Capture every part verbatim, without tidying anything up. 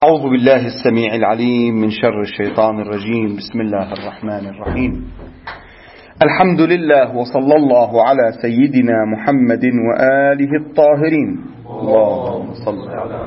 أعوذ بالله السميع العليم من شر الشيطان الرجيم. بسم الله الرحمن الرحيم. الحمد لله وصلى الله على سيدنا محمد وآله الطاهرين. اللهم صل على.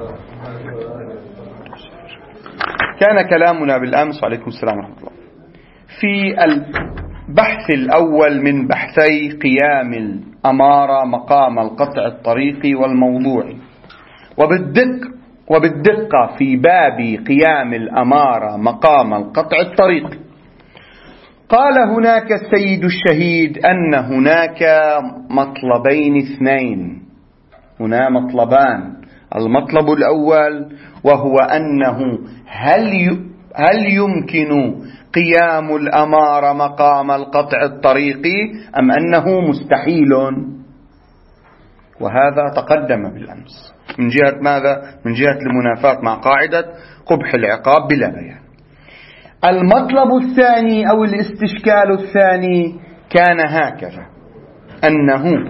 كان كلامنا بالأمس وعليكم السلام ورحمة الله في البحث الأول من بحثي قيام الأمارة مقام القطع الطريقي والموضوعي، وبالدقة وبالدقة في باب قيام الأمارة مقام القطع الطريقي. قال هناك السيد الشهيد أن هناك مطلبين اثنين، هنا مطلبان. المطلب الأول وهو أنه هل هل يمكن قيام الأمارة مقام القطع الطريقي أم أنه مستحيل؟ وهذا تقدم بالأمس من جهة ماذا؟ من جهة المنافاة مع قاعدة قبح العقاب بلا بيان. المطلب الثاني أو الاستشكال الثاني كان هكذا، أنه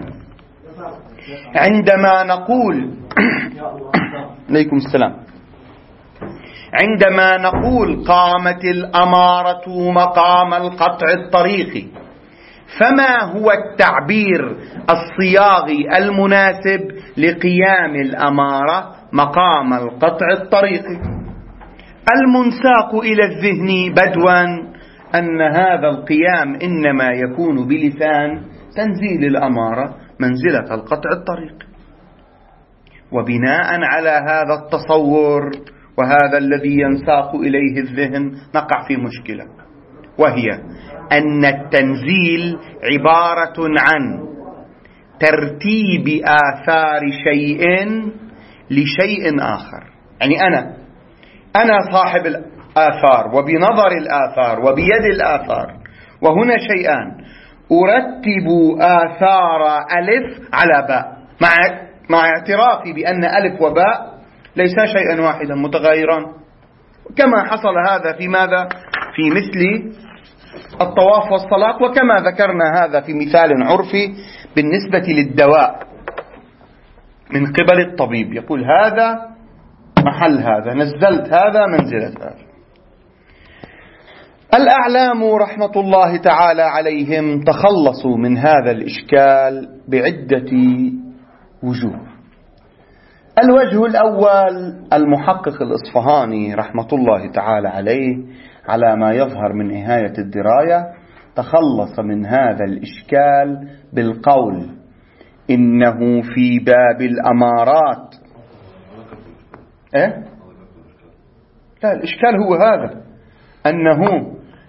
عندما نقول عليكم السلام عندما نقول قامت الأمارة مقام القطع الطريقي، فما هو التعبير الصياغي المناسب لقيام الأمارة مقام القطع الطريقي؟ المنساق إلى الذهن بدوا أن هذا القيام إنما يكون بلسان تنزيل الأمارة منزلة القطع الطريقي. وبناء على هذا التصور وهذا الذي ينساق إليه الذهن نقع في مشكلة، وهي أن التنزيل عبارة عن ترتيب آثار شيء لشيء آخر. يعني أنا أنا صاحب الآثار وبنظر الآثار وبيد الآثار، وهنا شيئان: أرتب آثار ألف على باء، مع مع اعترافي بأن ألف وباء ليس شيئا واحدا متغيرا، كما حصل هذا في ماذا؟ في مثل الطواف والصلاة، وكما ذكرنا هذا في مثال عرفي بالنسبة للدواء من قبل الطبيب، يقول هذا محل هذا، نزلت هذا منزلة هذا. الأعلام رحمة الله تعالى عليهم تخلصوا من هذا الإشكال بعدة وجوه. الوجه الأول المحقق الإصفهاني رحمة الله تعالى عليه على ما يظهر من نهاية الدراية تخلص من هذا الإشكال بالقول إنه في باب الأمارات إيه؟ لا، الإشكال هو هذا، أنه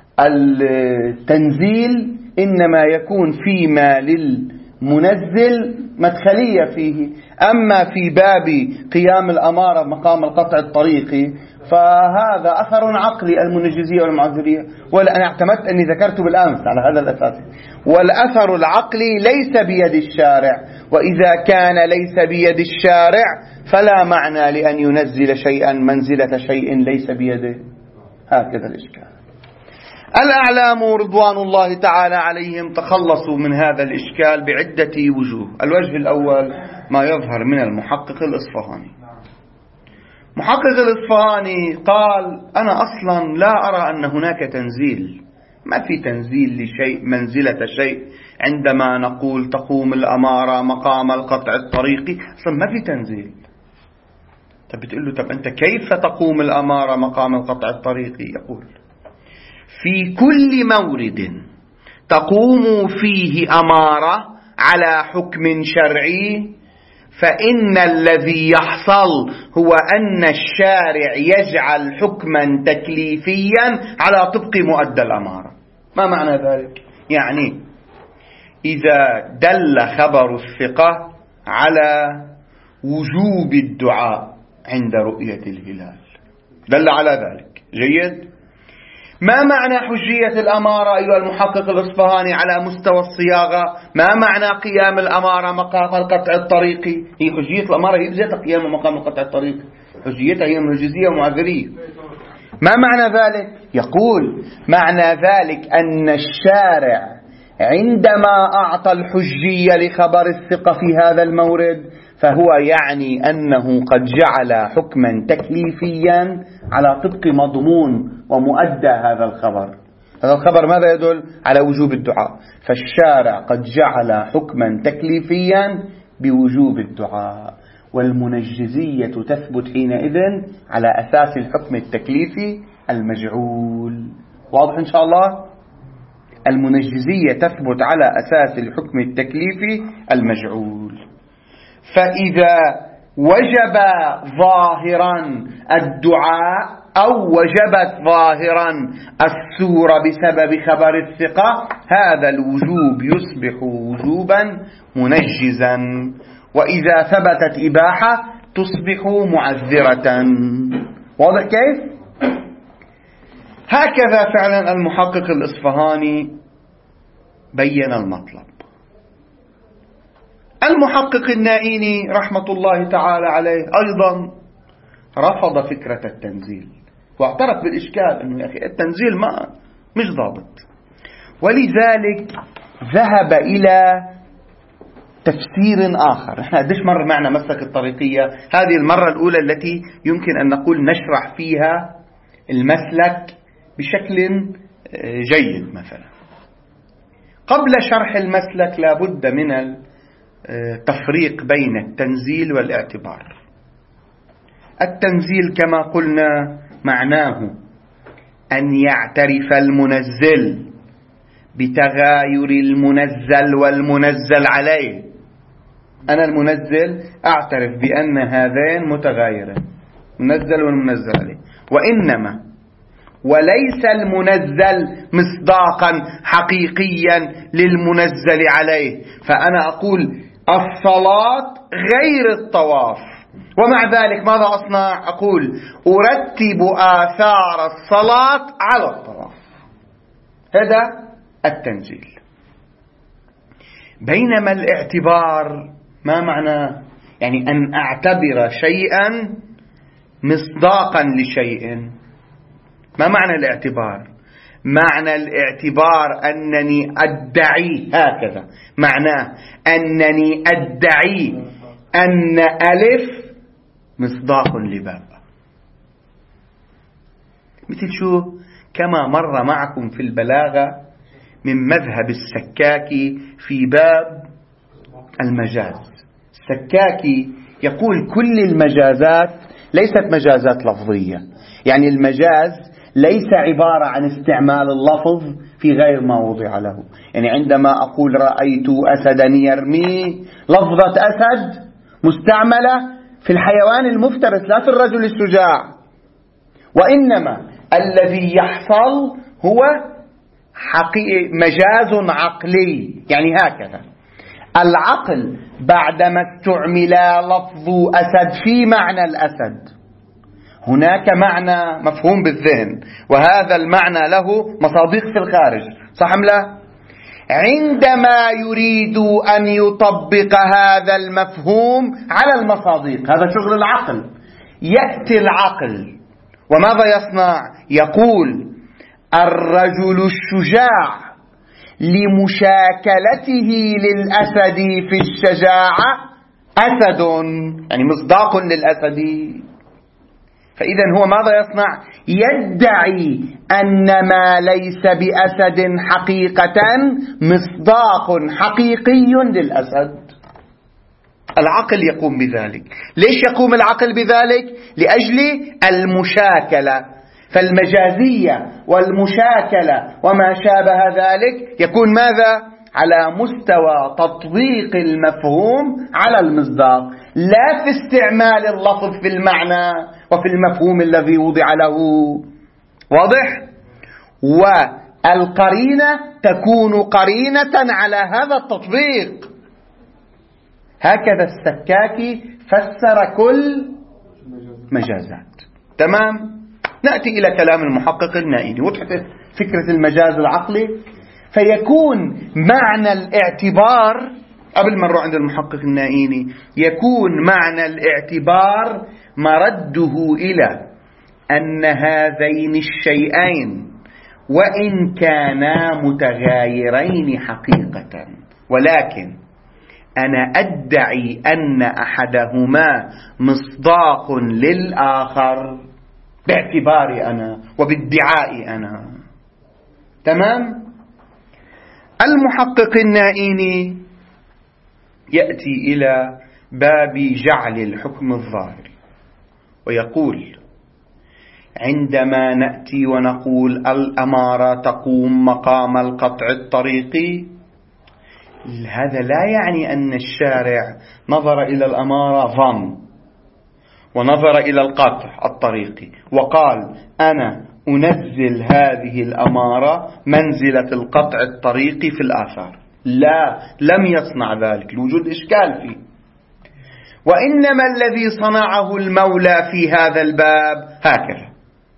التنزيل إنما يكون فيما للمنزل مدخلية فيه، أما في باب قيام الأمارة مقام القطع الطريقي فهذا أثر عقلي، المنجزية والمعذرية، ولا أنا اعتمدت أني ذكرت بالأمس على هذا الأساس. والأثر العقلي ليس بيد الشارع، وإذا كان ليس بيد الشارع فلا معنى لأن ينزل شيئا منزلة شيء ليس بيده. هكذا الإشكال. الأعلام رضوان الله تعالى عليهم تخلصوا من هذا الإشكال بعدة وجوه. الوجه الأول ما يظهر من المحقق الإصفهاني. محقق الإصفهاني قال أنا أصلا لا أرى أن هناك تنزيل، ما في تنزيل لشيء منزلة شيء. عندما نقول تقوم الأمارة مقام القطع الطريقي أصلا ما في تنزيل. طب بتقول له طب أنت كيف تقوم الأمارة مقام القطع الطريقي؟ يقول في كل مورد تقوم فيه أمارة على حكم شرعي فإن الذي يحصل هو أن الشارع يجعل حكما تكليفيا على طبق مؤدى الأمارة. ما معنى ذلك؟ يعني إذا دل خبر الثقة على وجوب الدعاء عند رؤية الهلال، دل على ذلك، جيد. ما معنى حجية الأمارة أيها المحقق الإصفهاني على مستوى الصياغة؟ ما معنى قيام الأمارة مقام القطع الطريقي؟ هي حجية الأمارة يجب قيام مقام القطع الطريقي، حجيتها هي منجزية ومعذرية. ما معنى ذلك؟ يقول معنى ذلك أن الشارع عندما أعطى الحجية لخبر الثقة في هذا المورد فهو يعني أنه قد جعل حكما تكليفيا على طبق مضمون ومؤدى هذا الخبر. هذا الخبر ماذا يدل؟ على وجوب الدعاء. فالشارع قد جعل حكما تكليفيا بوجوب الدعاء، والمنجزية تثبت حينئذ على أساس الحكم التكليفي المجعول. واضح إن شاء الله؟ المنجزية تثبت على أساس الحكم التكليفي المجعول. فإذا وجب ظاهرا الدعاء أو وجبت ظاهرا السورة بسبب خبر الثقة، هذا الوجوب يصبح وجوبا منجزا، وإذا ثبتت إباحة تصبح معذرة. واضح كيف؟ هكذا فعلا المحقق الإصفهاني بين المطلب. المحقق النائيني رحمة الله تعالى عليه أيضا رفض فكرة التنزيل، واعترف بالإشكال أنه يا أخي التنزيل ما مش ضابط، ولذلك ذهب إلى تفسير آخر. احنا قديش مر معنا مسلك الطريقية؟ هذه المرة الأولى التي يمكن أن نقول نشرح فيها المسلك بشكل جيد. مثلا قبل شرح المسلك لابد من التفريق بين التنزيل والاعتبار. التنزيل كما قلنا معناه أن يعترف المنزل بتغاير المنزل والمنزل عليه. أنا المنزل أعترف بأن هذين متغايرين، منزل والمنزل عليه، وإنما وليس المنزل مصداقا حقيقيا للمنزل عليه. فأنا أقول الصلاة غير الطواف، ومع ذلك ماذا أصنع؟ أقول أرتب آثار الصلاة على الطواف. هذا التنزيل. بينما الاعتبار ما معناه؟ يعني أن أعتبر شيئا مصداقا لشيء. ما معنى الاعتبار؟ معنى الاعتبار أنني أدعي، هكذا معناه أنني أدعي أن ألف مصداق لباء. مثل شو؟ كما مر معكم في البلاغة من مذهب السكاكي في باب المجاز. السكاكي يقول كل المجازات ليست مجازات لفظية، يعني المجاز ليس عبارة عن استعمال اللفظ في غير ما وضع له. يعني عندما أقول رأيت أسدا يرمي، لفظة أسد مستعملة في الحيوان المفترس لا في الرجل الشجاع، وإنما الذي يحصل هو حقيقي مجاز عقلي. يعني هكذا العقل بعدما استعمل لفظ أسد في معنى الأسد، هناك معنى مفهوم بالذهن، وهذا المعنى له مصادق في الخارج، صح أم لا؟ عندما يريد أن يطبق هذا المفهوم على المصادق، هذا شغل العقل، يأتي العقل وماذا يصنع؟ يقول الرجل الشجاع لمشاكلته للأسد في الشجاعة أسد، يعني مصداق للأسد. فإذا هو ماذا يصنع؟ يدعي أن ما ليس بأسد حقيقة مصداق حقيقي للأسد. العقل يقوم بذلك. ليش يقوم العقل بذلك؟ لأجل المشاكلة. فالمجازية والمشاكلة وما شابه ذلك يكون ماذا؟ على مستوى تطبيق المفهوم على المصداق، لا في استعمال اللفظ في المعنى وفي المفهوم الذي وضع له. واضح؟ والقرينة تكون قرينة على هذا التطبيق. هكذا السكاكي فسر كل مجازات. تمام؟ نأتي إلى كلام المحقق النائيني. وضحت فكرة المجاز العقلي؟ فيكون معنى الاعتبار قبل ما نروح عند المحقق النائيني، يكون معنى الاعتبار مرده إلى أن هذين الشيئين وإن كانا متغايرين حقيقة، ولكن أنا أدعي أن أحدهما مصداق للآخر باعتباري أنا وبادعائي أنا. تمام. المحقق النائيني يأتي إلى باب جعل الحكم الظاهري ويقول: عندما نأتي ونقول الأمارة تقوم مقام القطع الطريقي، هذا لا يعني أن الشارع نظر إلى الأمارة ظن ونظر إلى القطع الطريقي وقال أنا أنزل هذه الأمارة منزلة القطع الطريقي في الآثار. لا، لم يصنع ذلك لوجود إشكال فيه. وإنما الذي صنعه المولى في هذا الباب هكذا: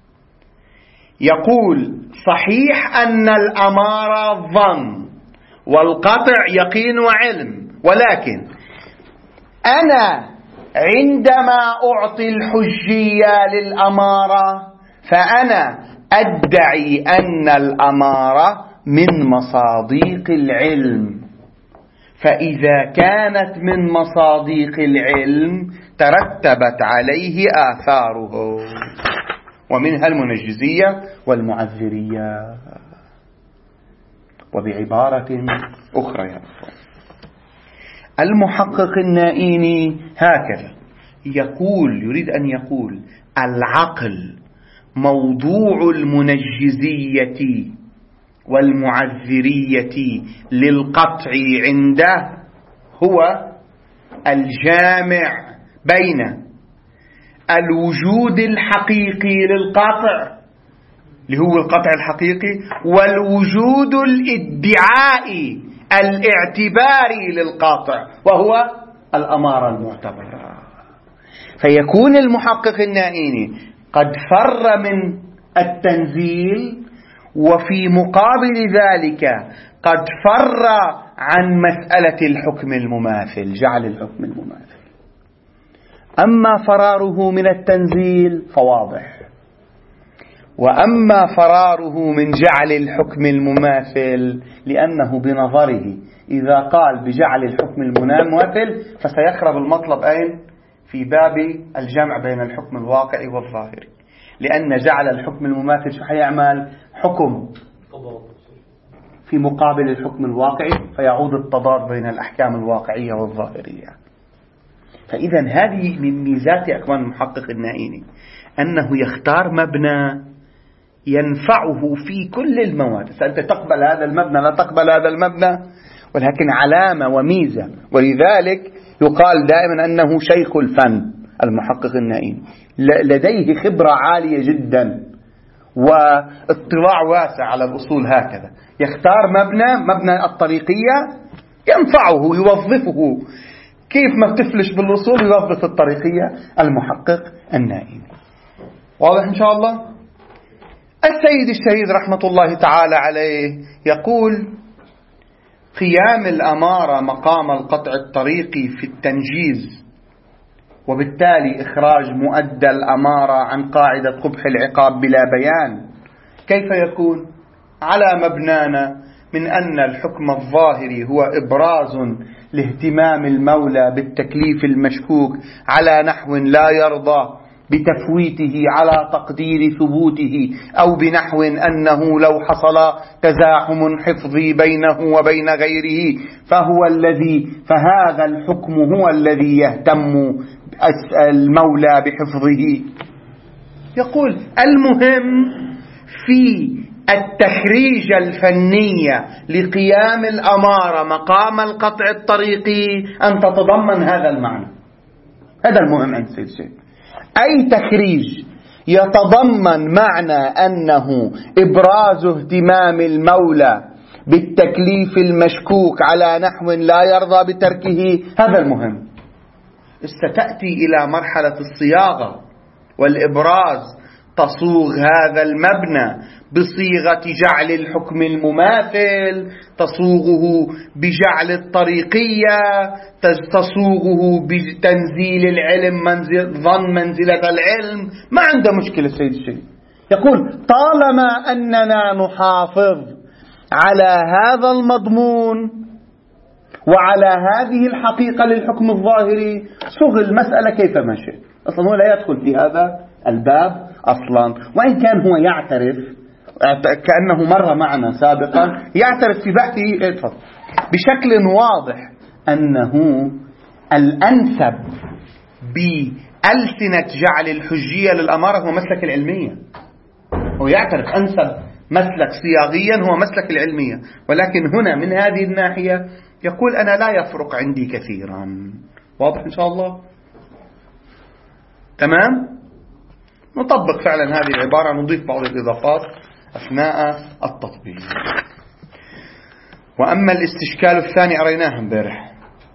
يقول صحيح أن الأمارة ظن والقطع يقين وعلم، ولكن أنا عندما أعطي الحجية للأمارة فأنا أدعي أن الأمارة من مصاديق العلم، فإذا كانت من مصاديق العلم ترتبت عليه آثاره، ومنها المنجزية والمعذرية. وبعبارة أخرى يا أخوان، المحقق النائيني هكذا يقول، يريد أن يقول العقل موضوع المنجزية والمعذرية للقطع عنده هو الجامع بين الوجود الحقيقي للقطع اللي هو القطع الحقيقي والوجود الادعائي الاعتباري للقاطع وهو الأمارة المعتبرة. فيكون المحقق النائيني قد فر من التنزيل، وفي مقابل ذلك قد فر عن مسألة الحكم المماثل، جعل الحكم المماثل. أما فراره من التنزيل فواضح، وأما فراره من جعل الحكم المماثل لأنه بنظره إذا قال بجعل الحكم المماثل فسيخرب المطلب أين؟ في باب الجمع بين الحكم الواقعي والظاهري، لأن جعل الحكم المماثل شو حيعمل؟ حكم في مقابل الحكم الواقعي، فيعود التضاد بين الأحكام الواقعية والظاهرية. فإذا هذه من ميزات أكوان المحقق النائيني أنه يختار مبنى ينفعه في كل المواد. أنت تقبل هذا المبنى لا تقبل هذا المبنى، ولكن علامة وميزة. ولذلك يقال دائما أنه شيخ الفن المحقق النائيني، لديه خبرة عالية جدا واطلاع واسع على الأصول. هكذا يختار مبنى مبنى الطريقية ينفعه يوظفه، كيف ما بتفلش بالأصول يوظف الطريقية المحقق النائيني. واضح إن شاء الله؟ السيد الشهيد رحمة الله تعالى عليه يقول: قيام الأمارة مقام القطع الطريقي في التنجيز، وبالتالي إخراج مؤدى الأمارة عن قاعدة قبح العقاب بلا بيان. كيف يكون؟ على مبنانا من أن الحكم الظاهري هو إبراز لاهتمام المولى بالتكليف المشكوك على نحو لا يرضى بتفويته على تقدير ثبوته، أو بنحو أنه لو حصل تزاحم حفظي بينه وبين غيره فهو الذي فهذا الحكم هو الذي يهتم المولى بحفظه. يقول المهم في التخريج الفنية لقيام الأمارة مقام القطع الطريقي أن تتضمن هذا المعنى. هذا المهم عند سيد الشيخ، أي تخريج يتضمن معنى أنه إبراز اهتمام المولى بالتكليف المشكوك على نحو لا يرضى بتركه، هذا المهم. ستأتي إلى مرحلة الصياغة والإبراز تصوغ هذا المبنى بصيغة جعل الحكم المماثل، تصوغه بجعل الطريقية، تصوغه بتنزيل العلم منزل ظن منزلة العلم. ما عنده مشكلة السيد الشيخ، يقول طالما أننا نحافظ على هذا المضمون وعلى هذه الحقيقة للحكم الظاهري صغ المسألة كيفما شئ. أصلا هو لا يدخل في هذا الباب أصلا، وإن كان هو يعترف كأنه مر معنا سابقا، يعترف في بحثه بشكل واضح أنه الأنسب بألسنة جعل الحجية للأمارة هو مسلك العلمية. هو يعترف أنسب مسلك صياغيا هو مسلك العلمية، ولكن هنا من هذه الناحية يقول أنا لا يفرق عندي كثيرا. واضح إن شاء الله؟ تمام؟ نطبق فعلا هذه العبارة، نضيف بعض الإضافات أثناء التطبيق. وأما الاستشكال الثاني أريناه امبارح.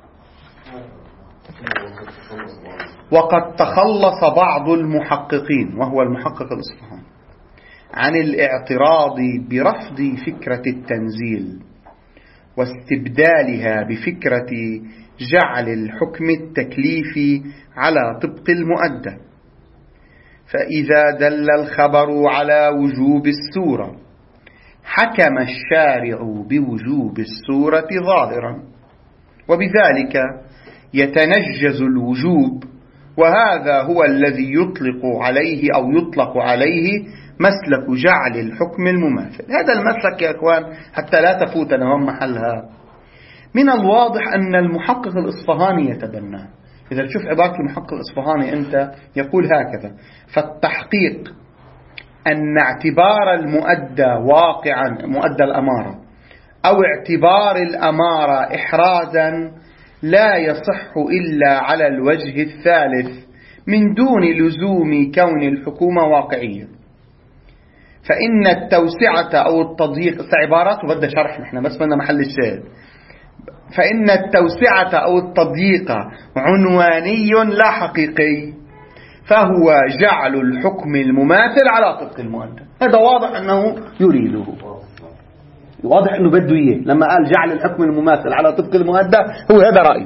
وقد تخلص بعض المحققين، وهو المحقق الإصفهاني، عن الاعتراض برفض فكرة التنزيل واستبدالها بفكرة جعل الحكم التكليفي على طبق المؤدى. فإذا دل الخبر على وجوب السورة حكم الشارع بوجوب السورة ظاهرا، وبذلك يتنجز الوجوب، وهذا هو الذي يطلق عليه أو يطلق عليه مسلك جعل الحكم المماثل. هذا المسلك يا أخوان حتى لا تفوتنا هم محلها، من الواضح أن المحقق الإصفهاني يتبناه. إذا تشوف عبارة المحقق الإصفهاني أنت يقول هكذا: فالتحقيق أن اعتبار المؤدى واقعا مؤدى الأمارة أو اعتبار الأمارة إحرازا لا يصح إلا على الوجه الثالث من دون لزوم كون الحكومة واقعية. فإن التوسعة أو التضييق، عبارات وبدأ شرح نحن بس بدنا محل الشاهد. فإن التوسعة أو التضييق عنواني لا حقيقي، فهو جعل الحكم المماثل على طبق المؤدى. هذا واضح أنه يريده، واضح أنه بده إياه لما قال جعل الحكم المماثل على طبق المؤدى، هو هذا رأيه.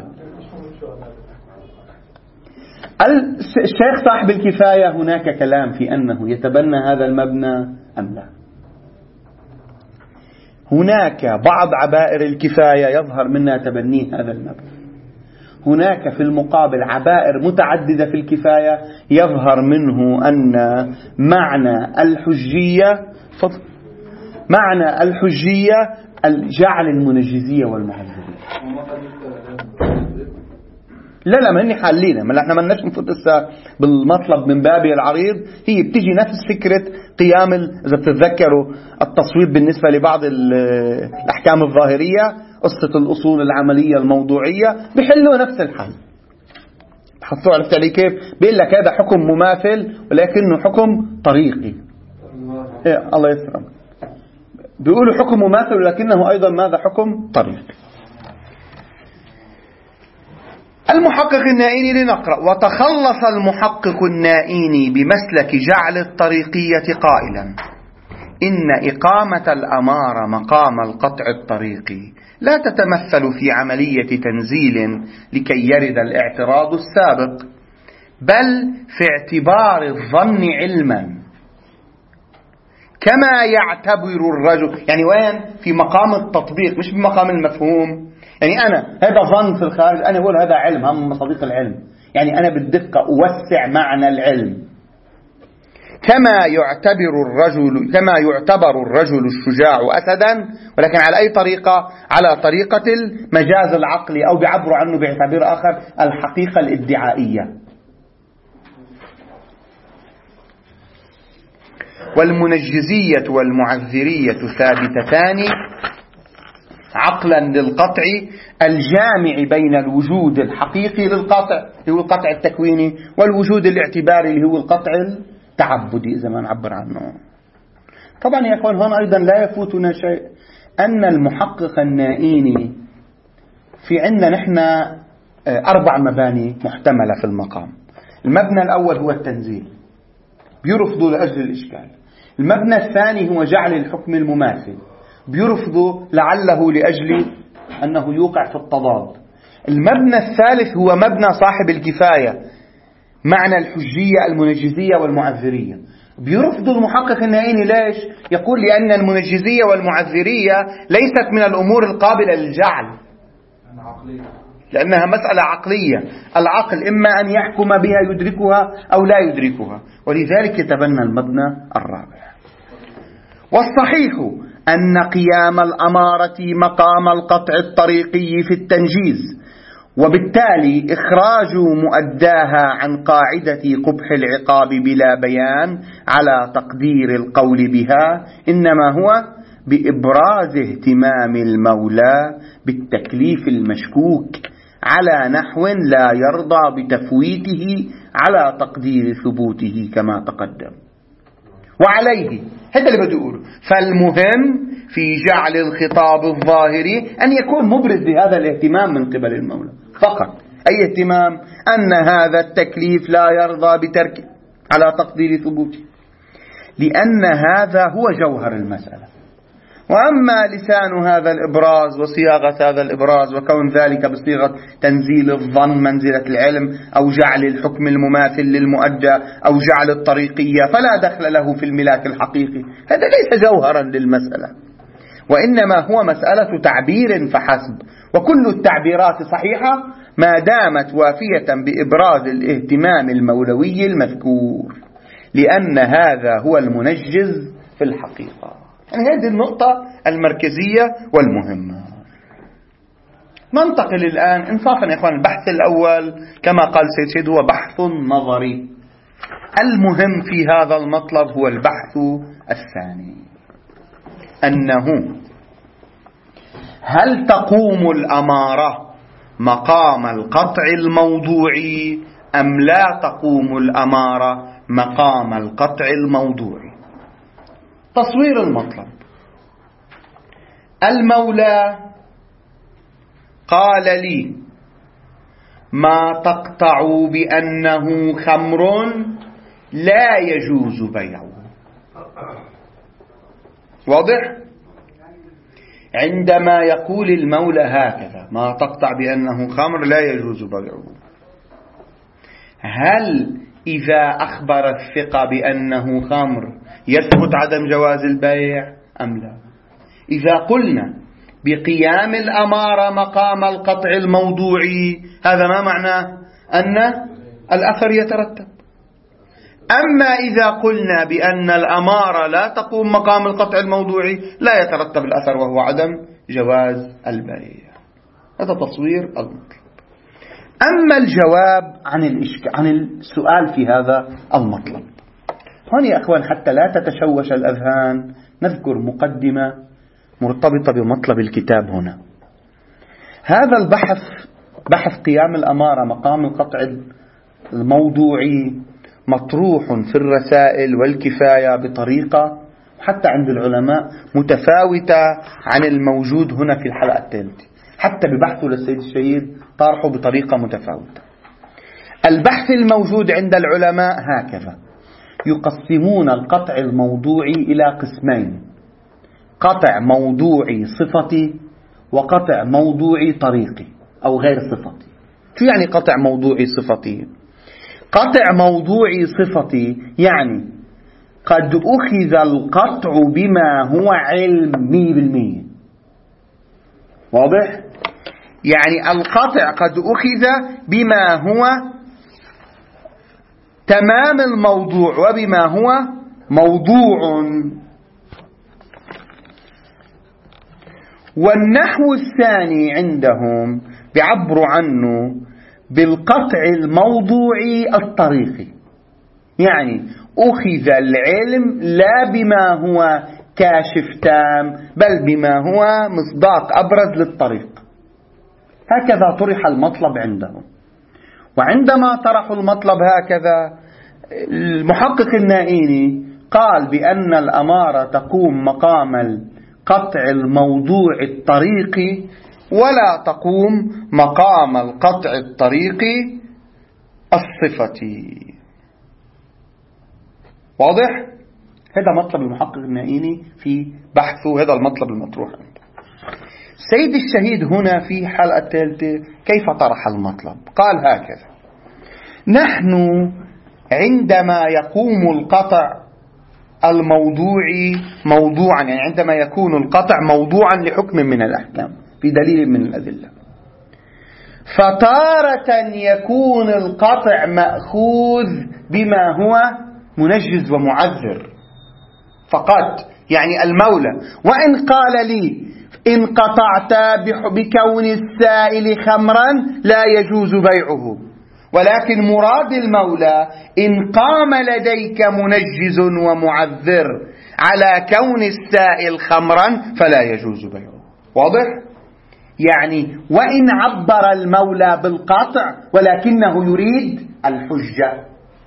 الشيخ صاحب الكفاية هناك كلام في أنه يتبنى هذا المبنى أم لا. هناك بعض عبائر الكفاية يظهر منها تبنيه هذا المبنى، هناك في المقابل عبائر متعددة في الكفاية يظهر منه أن معنى الحجية فضل معنى الحجية الجعل المنجزية والمعذرية. لا لا ما هني حالينا، ما احنا ما لناش نفوت لسه بالمطلب من بابه العريض. هي بتيجي نفس فكرة قيام إذا بتتذكروا التصويب بالنسبة لبعض الأحكام الظاهرية، قصة الأصول العملية الموضوعية، بيحلوا نفس الحل. حطوا عرفت علي كيف؟ بيقول لك هذا حكم مماثل ولكنه حكم طريقي. إيه الله يسلمك. بيقولوا حكم مماثل ولكنه أيضا ماذا؟ حكم طريقي. المحقق النائيني لنقرأ: وتخلص المحقق النائيني بمسلك جعل الطريقية قائلا: إن إقامة الأمارة مقام القطع الطريقي لا تتمثل في عملية تنزيل لكي يرد الاعتراض السابق، بل في اعتبار الظن علما، كما يعتبر الرجل. يعني وين؟ في مقام التطبيق مش بمقام المفهوم. يعني أنا هذا ظن في الخارج، أنا أقول هذا علم، هم مصادق العلم. يعني أنا بالدقة أوسع معنى العلم. كما يعتبر الرجل كما يعتبر الرجل الشجاع أسدا، ولكن على أي طريقة؟ على طريقة المجاز العقلي، أو بيعبروا عنه باعتبار آخر الحقيقة الادعائية. والمنجزية والمعذرية ثابتتان عقلا للقطع الجامع بين الوجود الحقيقي للقطع اللي هو القطع التكويني، والوجود الاعتباري اللي هو القطع التعبدي إذا ما نعبر عنه. طبعا يا أخوان هون أيضا لا يفوتنا شيء، أن المحقق النائيني في عندنا نحن أربع مباني محتملة في المقام. المبنى الأول هو التنزيل، بيرفضوا لأجل الإشكال. المبنى الثاني هو جعل الحكم المماثل، بيرفضوا لعله لأجل أنه يوقع في التضاد. المبنى الثالث هو مبنى صاحب الكفاية، معنى الحجية المنجزية والمعذرية، بيرفضوا المحقق النائيني. ليش؟ يقول لأن المنجزية والمعذرية ليست من الأمور القابلة للجعل. لأنها مسألة عقلية، العقل إما أن يحكم بها يدركها أو لا يدركها، ولذلك يتبنى المبنى الرابع. والصحيح أن قيام الأمارة مقام القطع الطريقي في التنجيز، وبالتالي إخراج مؤداها عن قاعدة قبح العقاب بلا بيان على تقدير القول بها، إنما هو بإبراز اهتمام المولى بالتكليف المشكوك على نحو لا يرضى بتفويته على تقدير ثبوته كما تقدم. وعليه هذا اللي بدي أقوله، فالمهم في جعل الخطاب الظاهري أن يكون مبرز بهذا الاهتمام من قبل المولى فقط. أي اهتمام؟ أن هذا التكليف لا يرضى بتركه على تقدير ثبوته، لأن هذا هو جوهر المسألة. وأما لسان هذا الإبراز وصياغة هذا الإبراز وكون ذلك بصيغة تنزيل الظن منزلة العلم أو جعل الحكم المماثل للمؤدى أو جعل الطريقية فلا دخل له في الملاك الحقيقي، هذا ليس جوهرا للمسألة، وإنما هو مسألة تعبير فحسب، وكل التعبيرات صحيحة ما دامت وافية بإبراز الاهتمام المولوي المذكور، لأن هذا هو المنجز في الحقيقة. يعني هذه النقطة المركزية والمهمة. ننتقل الآن إنصافا يا إخوان، البحث الأول كما قال سيد سيد هو بحث نظري، المهم في هذا المطلب هو البحث الثاني، أنه هل تقوم الأمارة مقام القطع الموضوعي أم لا تقوم الأمارة مقام القطع الموضوعي؟ تصوير المطلب: المولى قال لي ما تقطع بأنه خمر لا يجوز بيعه. واضح؟ عندما يقول المولى هكذا ما تقطع بأنه خمر لا يجوز بيعه، هل إذا أخبر الثقة بأنه خمر يثبت عدم جواز البيع أم لا؟ إذا قلنا بقيام الأمارة مقام القطع الموضوعي، هذا ما معناه أن الأثر يترتب. أما إذا قلنا بأن الأمارة لا تقوم مقام القطع الموضوعي لا يترتب الأثر وهو عدم جواز البيع. هذا تصوير المطلب. أما الجواب عن الإشك... عن السؤال في هذا المطلب، هون يا أخوان حتى لا تتشوش الأذهان نذكر مقدمة مرتبطة بمطلب الكتاب هنا. هذا البحث بحث قيام الأمارة مقام القطع الموضوعي مطروح في الرسائل والكفاية بطريقة حتى عند العلماء متفاوتة عن الموجود هنا في الحلقة الثالثة، حتى ببحثه للسيد الشهيد طرحه بطريقة متفاوتة. البحث الموجود عند العلماء هكذا: يقسمون القطع الموضوعي إلى قسمين: قطع موضوعي صفتي وقطع موضوعي طريقي أو غير صفتي. شو يعني قطع موضوعي صفتي؟ قطع موضوعي صفتي يعني قد أخذ القطع بما هو علم مية بالمية. واضح؟ يعني القطع قد أخذ بما هو تمام الموضوع وبما هو موضوع. والنحو الثاني عندهم بيعبروا عنه بالقطع الموضوعي الطريقي، يعني أخذ العلم لا بما هو كاشف تام بل بما هو مصداق أبرز للطريق. هكذا طرح المطلب عندهم. وعندما طرحوا المطلب هكذا، المحقق النائيني قال بأن الأمارة تقوم مقام القطع الموضوع الطريقي ولا تقوم مقام القطع الطريقي الصفتي. واضح؟ هذا مطلب المحقق النائيني في بحثه، هذا المطلب المطروح عنده. سيد الشهيد هنا في حلقة الثالثة كيف طرح المطلب؟ قال هكذا: نحن عندما يقوم القطع الموضوعي موضوعا، يعني عندما يكون القطع موضوعا لحكم من الأحكام في دليل من الأدلة، فتارة يكون القطع مأخوذ بما هو منجز ومعذر فقط، يعني المولى. وإن قال لي إن قطعت بكون السائل خمرا لا يجوز بيعه، ولكن مراد المولى إن قام لديك منجز ومعذر على كون السائل خمرا فلا يجوز بيعه. واضح؟ يعني وإن عبر المولى بالقطع ولكنه يريد الحجة.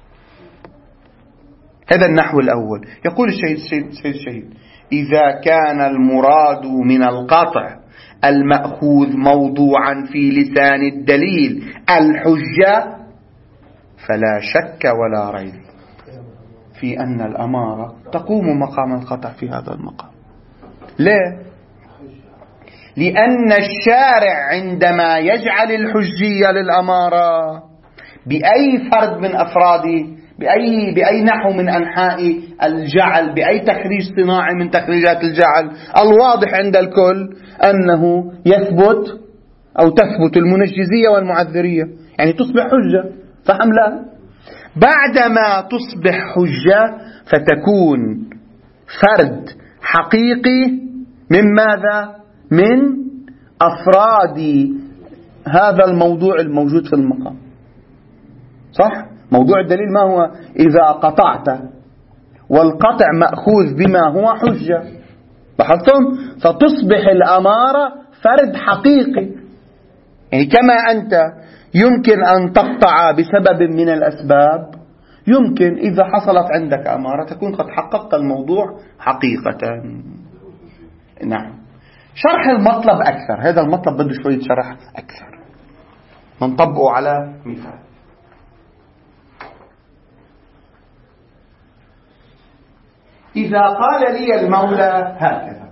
هذا النحو الأول. يقول الشهيد الشهيد الشهيد إذا كان المراد من القطع المأخوذ موضوعا في لسان الدليل الحجة فلا شك ولا ريب في أن الأمارة تقوم مقام القطع في هذا المقام. ليه؟ لأن الشارع عندما يجعل الحجية للأمارة بأي فرد من أفراده، بأي, بأي نحو من أنحاء الجعل، بأي تخريج صناعي من تخريجات الجعل، الواضح عند الكل أنه يثبت أو تثبت المنجزية والمعذرية، يعني تصبح حجة. فهم لا؟ بعدما تصبح حجة فتكون فرد حقيقي من ماذا؟ من أفراد هذا الموضوع الموجود في المقام. صح؟ موضوع الدليل ما هو؟ إذا قطعت، والقطع مأخوذ بما هو حجة. لاحظتم؟ فتصبح الأمارة فرد حقيقي، يعني كما أنت يمكن أن تقطع بسبب من الأسباب، يمكن إذا حصلت عندك أمارة تكون قد حققت الموضوع حقيقة. نعم. شرح المطلب أكثر، هذا المطلب بده شوية شرح أكثر، نطبقه على مثال. إذا قال لي المولى هكذا: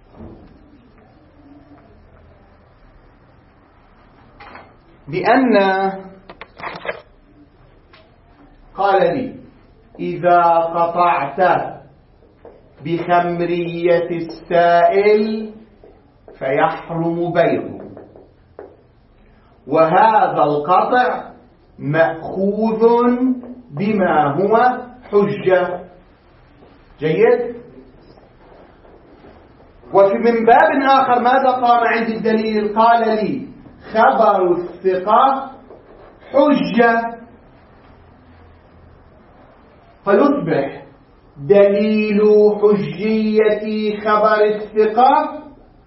بأن قال لي إذا قطعت بخمرية السائل فيحرم بيعه، وهذا القطع مأخوذ بما هو حجة. جيد؟ وفي من باب آخر ماذا قام عند الدليل؟ قال لي خبر الثقة حجة، فيصبح دليل حجية خبر الثقة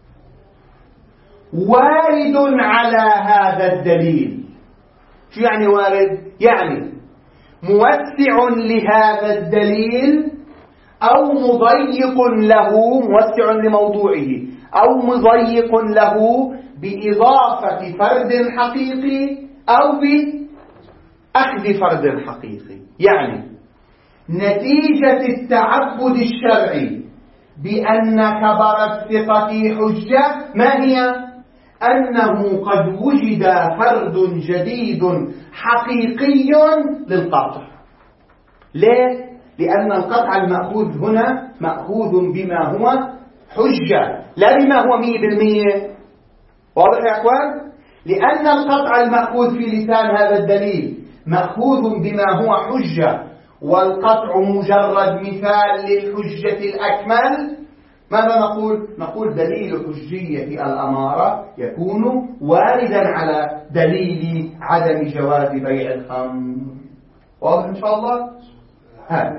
وارد على هذا الدليل. شو يعني وارد؟ يعني موسع لهذا الدليل أو مضيق له، موسع لموضوعه أو مضيق له بإضافة فرد حقيقي أو بأخذ فرد حقيقي. يعني نتيجة التعبد الشرعي بأن خبر الثقة حجة ما هي؟ أنه قد وجد فرد جديد حقيقي للقطع. ليه؟ لأن القطع المأخوذ هنا مأخوذ بما هو حجة لا بما هو مية بالمية. واضح يا أخوان؟ لأن القطع المأخوذ في لسان هذا الدليل مأخوذ بما هو حجة، والقطع مجرد مثال للحجة الأكمل. ماذا نقول؟ نقول دليل حجية الأمارة يكون واردا على دليل عدم جواز بيع الخمر. واضح إن شاء الله؟ هذا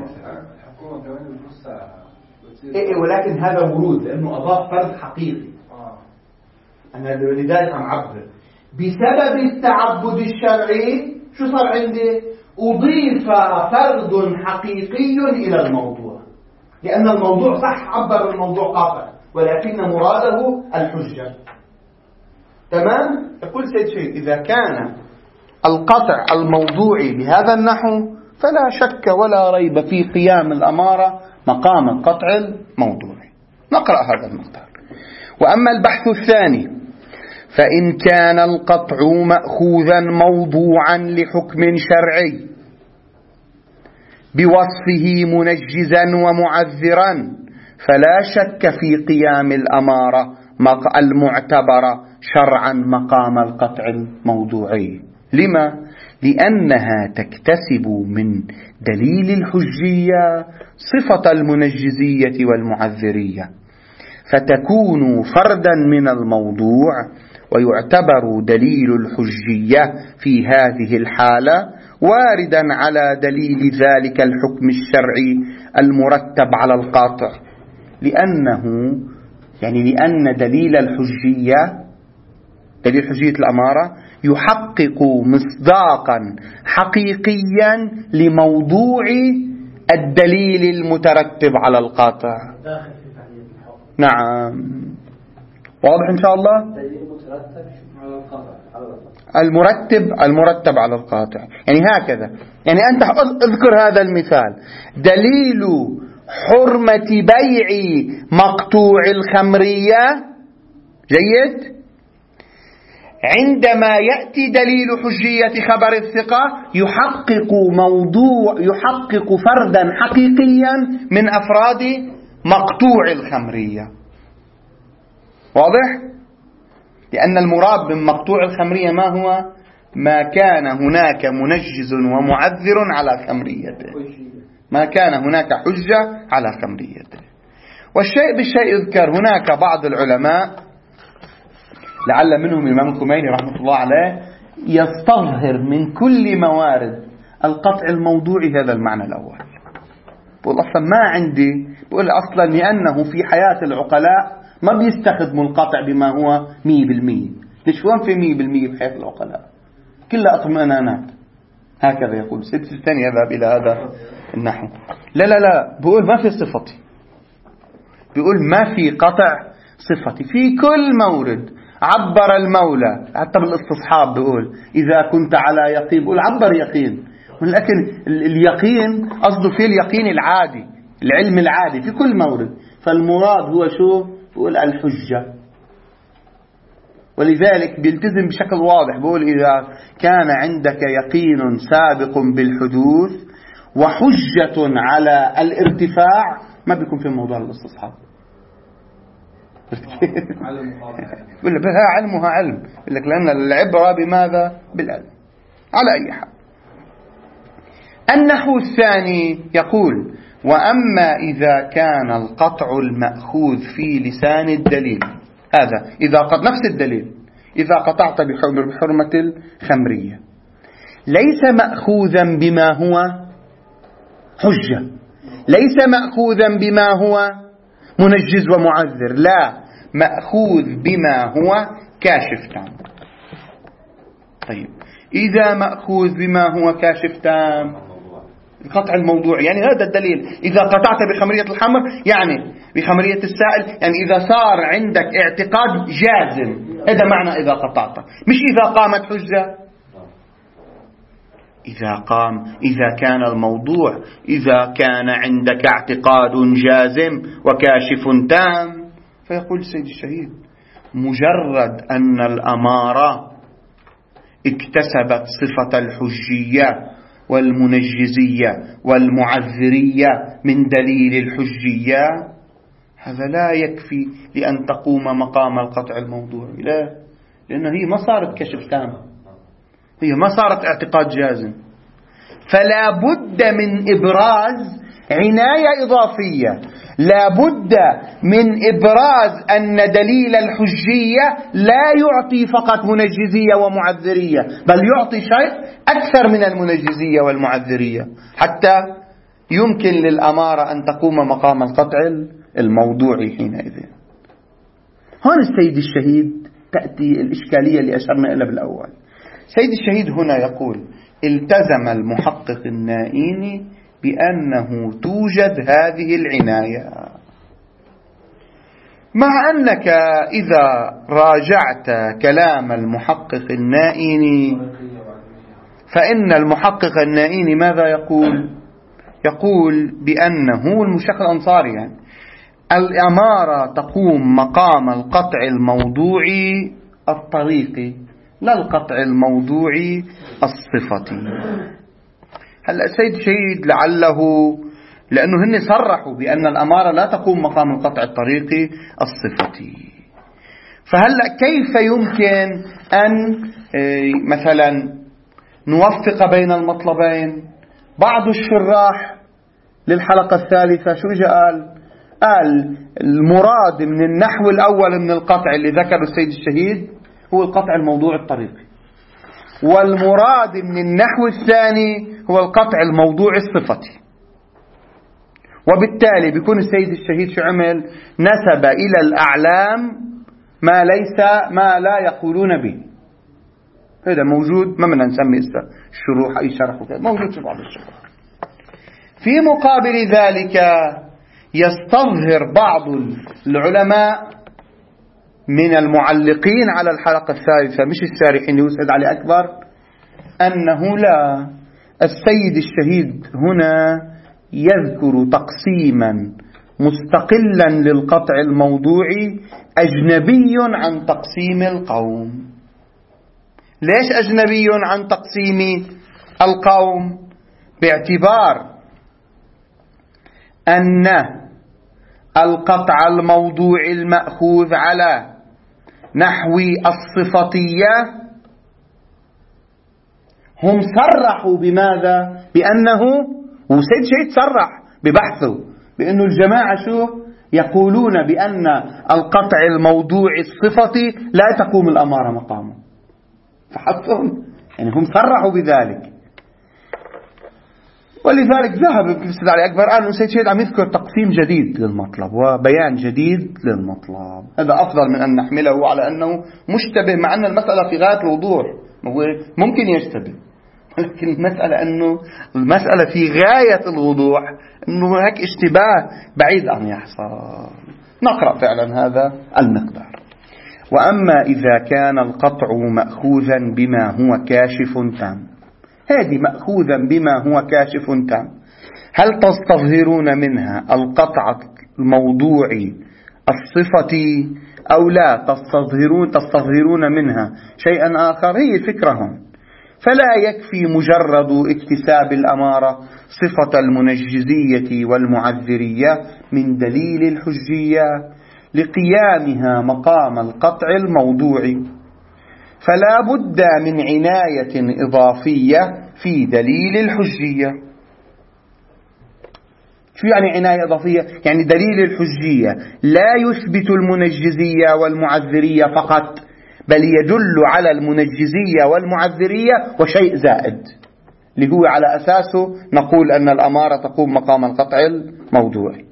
إيه، ولكن هذا ورود لأنه أضاف فرد حقيقي. أنا لذلك عم عبر بسبب التعبد الشرعي. شو صار عندي؟ أضيف فرد حقيقي إلى الموضوع، لأن الموضوع صح عبر الموضوع قاطع، ولكن مراده الحجة. تمام؟ يقول سيد شيء إذا كان القطع الموضوعي بهذا النحو فلا شك ولا ريب في قيام الأمارة مقام القطع الموضوعي. نقرأ هذا المقطع. وأما البحث الثاني فإن كان القطع مأخوذا موضوعا لحكم شرعي بوصفه منجزا ومعذرا فلا شك في قيام الأمارة المعتبرة شرعا مقام القطع الموضوعي. لما؟ لأنها تكتسب من دليل الحجية صفة المنجزية والمعذرية، فتكون فردا من الموضوع، ويعتبر دليل الحجية في هذه الحالة واردا على دليل ذلك الحكم الشرعي المرتب على القاطع، لأنه يعني لأن دليل الحجية دليل حجية الأمارة يحقق مصداقا حقيقيا لموضوع الدليل المترتب على القاطع. نعم، واضح إن شاء الله؟ المرتب المرتب على القاطع، يعني هكذا. يعني أنت اذكر هذا المثال: دليل حرمة بيع مقطوع الخمرية، جيد، عندما يأتي دليل حجية خبر الثقة يحقق موضوع يحقق فردا حقيقيا من أفراد مقطوع الخمرية. واضح؟ لأن المراد من مقطوع الخمرية ما هو؟ ما كان هناك منجز ومعذر على خمريته، ما كان هناك حجة على خمريته. والشيء بالشيء يذكر. هناك بعض العلماء لعل منهم الإمام الخميني رحمة الله عليه يستظهر من كل موارد القطع الموضوعي هذا المعنى الأول. بقول أصلا ما عندي، بقول أصلا لأنه في حياة العقلاء ما بيستخدموا القطع بما هو مية بالمية. ليش وين في مية بالمية بحياة العقلاء؟ كلها اطمئنانات. هكذا يقول سيد الثاني يذهب إلى هذا النحو. لا لا لا، بقول ما في صفتي، بيقول ما في قطع صفتي في كل مورد. عبر المولى حتى بالاستصحاب، بيقول إذا كنت على يقين، بيقول عبر يقين، ولكن اليقين قصده في اليقين العادي، العلم العادي في كل مورد. فالمراد هو شو؟ بيقول الحجة. ولذلك بيلتزم بشكل واضح، بيقول إذا كان عندك يقين سابق بالحدوث وحجة على الارتفاع ما بيكون في موضوع الاستصحاب. يقول لك علمها علم، يقول لك لأن العبرة بماذا؟ بالعلم. على أي حال، النحو الثاني يقول: وأما إذا كان القطع المأخوذ في لسان الدليل، هذا إذا قد نفس الدليل، إذا قطعت بحرمة الخمرية، ليس مأخوذا بما هو حجة، ليس مأخوذا بما هو منجز ومعذر، لا، مأخوذ بما هو كاشف تام. طيب، إذا مأخوذ بما هو كاشف تام، القطع الموضوع يعني هذا الدليل. إذا قطعت بخمرية الخمر يعني بخمرية السائل، يعني إذا صار عندك اعتقاد جازم، هذا معنى إذا قطعت، مش إذا قامت حجة. إذا قام إذا كان الموضوع إذا كان عندك اعتقاد جازم وكاشف تام، فيقول سيد الشهيد: مجرد أن الأمارة اكتسبت صفة الحجية والمنجزية والمعذرية من دليل الحجية، هذا لا يكفي لأن تقوم مقام القطع الموضوعي. لا، لأنه هي ما صارت كشف تام، هي ما صارت اعتقاد جازم. فلا بد من إبراز عناية إضافية، لا بد من إبراز أن دليل الحجية لا يعطي فقط منجزية ومعذرية، بل يعطي شيء أكثر من المنجزية والمعذرية، حتى يمكن للأمارة أن تقوم مقام القطع الموضوعي حينئذ. هون السيد الشهيد تأتي الإشكالية اللي أشرنا إلى بالأول. سيد الشهيد هنا يقول: التزم المحقق النائيني بأنه توجد هذه العناية، مع أنك إذا راجعت كلام المحقق النائيني فإن المحقق النائيني ماذا يقول؟ يقول بأنه المشيخ الأنصاري يعني الأمارة تقوم مقام القطع الموضوعي الطريقي، لا القطع الموضوعي الصفتي. هلأ السيد شهيد لعله لأنه هن صرحوا بأن الأمارة لا تقوم مقام القطع الطريقي الصفتي، فهلأ كيف يمكن أن مثلا نوفق بين المطلبين؟ بعض الشراح للحلقة الثالثة شو إجا قال؟ قال المراد من النحو الأول من القطع اللي ذكره السيد الشهيد هو القطع الموضوع الطريقي، والمراد من النحو الثاني هو القطع الموضوع الصفتي. وبالتالي بيكون السيد الشهيد شو عمل؟ نسب إلى الأعلام ما ليس ما لا يقولون به. هذا موجود، ما بدنا نسمي الشروح أي شرح وكذا، موجود في بعض الشروح. في مقابل ذلك يستظهر بعض العلماء من المعلقين على الحلقة الثالثة مش الشارحين يسعد علي أكبر أنه لا، السيد الشهيد هنا يذكر تقسيما مستقلا للقطع الموضوعي أجنبي عن تقسيم القوم. ليش أجنبي عن تقسيم القوم؟ باعتبار أن القطع الموضوعي المأخوذ على نحو الصفتية هم صرحوا بماذا؟ بأنه، وسيد شهيد صرح ببحثه بأنه الجماعة شو يقولون؟ بأن القطع الموضوعي الصفتي لا تقوم الأمارة مقامه. فحطهم يعني هم صرحوا بذلك. ولذلك ذهب ابن سيد علي أكبر قال أنه سيد شهيد عم يذكر تقسيم جديد للمطلب وبيان جديد للمطلب. هذا أفضل من أن نحمله على أنه مشتبه، مع أن المسألة في غاية الوضوح، ممكن يشتبه، لكن المسألة أنه المسألة في غاية الوضوح، أنه هيك اشتباه بعيد أن يحصل. نقرأ فعلا هذا المقدار. وأما إذا كان القطع مأخوذا بما هو كاشف تام، هذه مأخوذا بما هو كاشف تام، هل تستظهرون منها القطع الموضوعي الصفتي أو لا تستظهرون تستظهرون منها شيئا آخر؟ هي الفكرة. فلا يكفي مجرد اكتساب الأمارة صفة المنجزية والمعذرية من دليل الحجية لقيامها مقام القطع الموضوعي، فلا بد من عناية إضافية في دليل الحجية. شو يعني عناية إضافية؟ يعني دليل الحجية لا يثبت المنجزية والمعذرية فقط، بل يدل على المنجزية والمعذرية وشيء زائد، اللي هو على أساسه نقول أن الأمارة تقوم مقام القطع الموضوعي.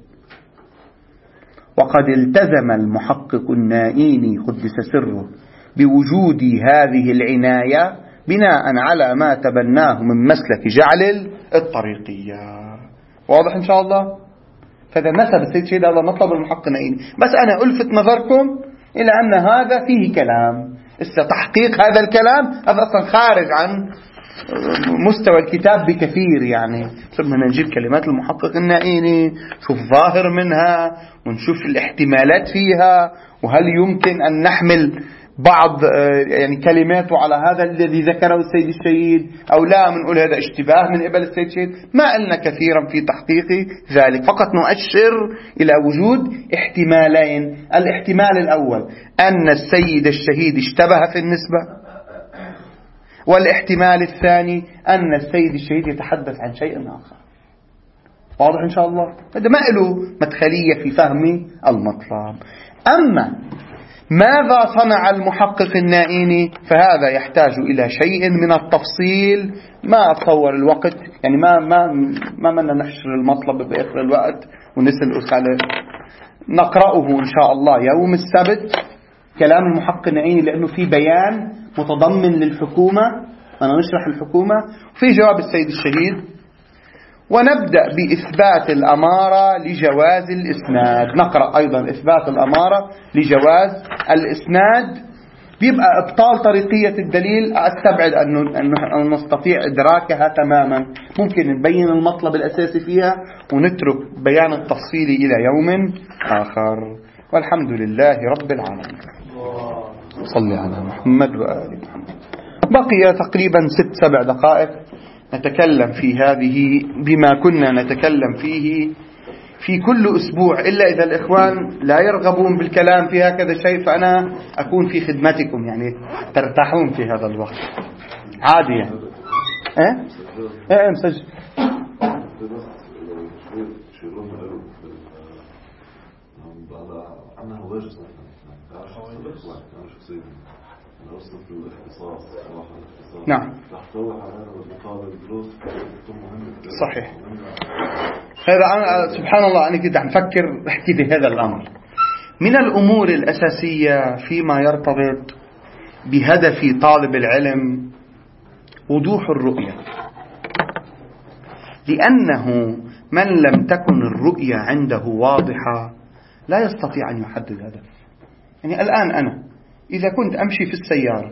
وقد التزم المحقق النائيني قدس سره بوجود هذه العناية بناء على ما تبناه من مسلك جعل الطريقية. واضح إن شاء الله؟ فإذا نسب السيد شهيد هذا مطلب المحقق النائيني، بس أنا ألفت نظركم إلى أن هذا فيه كلام. تحقيق هذا الكلام هذا أصلا خارج عن مستوى الكتاب بكثير، يعني بدنا نجيب كلمات المحقق النائيني، نشوف ظاهر منها ونشوف الاحتمالات فيها، وهل يمكن أن نحمل بعض يعني كلماته على هذا الذي ذكره السيد الشهيد أو لا، منقول هذا اشتباه من قبل السيد الشهيد. ما قلنا كثيرا في تحقيق ذلك، فقط نؤشر إلى وجود احتمالين. الاحتمال الأول أن السيد الشهيد اشتبه في النسبة، والاحتمال الثاني أن السيد الشهيد يتحدث عن شيء آخر. واضح إن شاء الله؟ هذا ما له مدخلية في فهم المطلب. أما ماذا صنع المحقق النائيني فهذا يحتاج إلى شيء من التفصيل، ما أتصور الوقت، يعني ما ما ما بدنا نحشر المطلب بآخر الوقت ونسأل أسئلة. نقرأه إن شاء الله يوم السبت كلام المحقق النائيني، لأنه في بيان متضمن للحكومة، أنا نشرح الحكومة وفي جواب السيد الشهيد. ونبدأ بإثبات الأمارة لجواز الإسناد. نقرأ أيضا إثبات الأمارة لجواز الإسناد. بيبقى إبطال طريقية الدليل أستبعد أن نستطيع إدراكها تماما، ممكن نبين المطلب الأساسي فيها ونترك بيان التفصيلي إلى يوم آخر. والحمد لله رب العالمين. صلي على محمد وآل محمد. بقي تقريبا ست سبع دقائق نتكلم في هذه بما كنا نتكلم فيه في كل أسبوع، إلا إذا الإخوان لا يرغبون بالكلام في هكذا شيء فأنا أكون في خدمتكم، يعني ترتاحون في هذا الوقت عادي يعني. إيه إيه مسجل. نعم صحيح. هذا أنا سبحان الله أنا كده عم فكر أحكي بهذا الأمر. من الأمور الأساسية فيما يرتبط بهدف طالب العلم وضوح الرؤية، لأنه من لم تكن الرؤية عنده واضحة لا يستطيع أن يحدد هدف. يعني الآن أنا إذا كنت أمشي في السيارة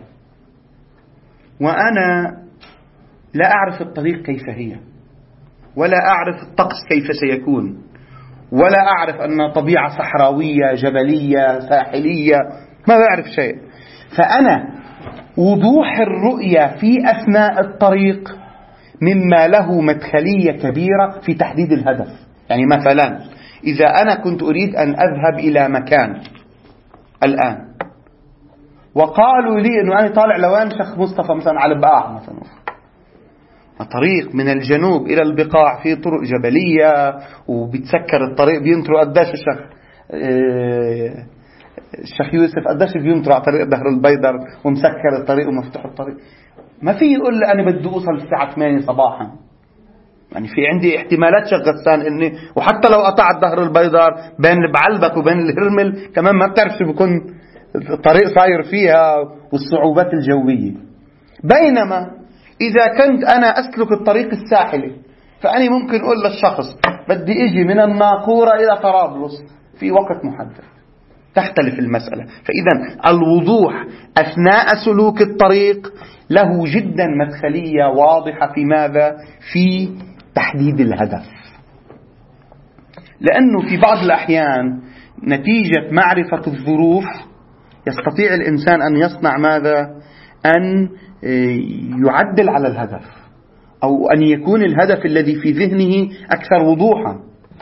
وأنا لا أعرف الطريق كيف هي، ولا أعرف الطقس كيف سيكون، ولا أعرف أن طبيعة صحراوية جبلية ساحلية، ما بعرف شيء، فأنا وضوح الرؤية في أثناء الطريق مما له مدخلية كبيرة في تحديد الهدف. يعني مثلا إذا أنا كنت أريد أن أذهب إلى مكان الآن وقالوا لي أنه أنا طالع لوين شيخ مصطفى مثلا على البقاع مثلا، طريق من الجنوب إلى البقاع في طرق جبلية وبتسكر الطريق، بينطروا قداش الشيخ الشيخ يوسف قداش بينطروا على طريق دهر البيضر ومسكر الطريق ومفتوح الطريق، ما في يقول لي أنا بدي أوصل الساعة ثمانية صباحا. يعني في عندي احتمالات شيخ غسان إني وحتى لو قطعت دهر البيضر بين بعلبك وبين الهرمل كمان ما بتعرف شو بكون الطريق صاير فيها والصعوبات الجوية. بينما إذا كنت أنا أسلك الطريق الساحلي فأنا ممكن أقول للشخص بدي إجي من الناقورة إلى طرابلس في وقت محدد، تختلف المسألة. فإذا الوضوح أثناء سلوك الطريق له جدا مدخلية واضحة في ماذا؟ في تحديد الهدف. لأنه في بعض الأحيان نتيجة معرفة الظروف يستطيع الإنسان أن يصنع ماذا؟ أن يعدل على الهدف، أو أن يكون الهدف الذي في ذهنه أكثر وضوحا.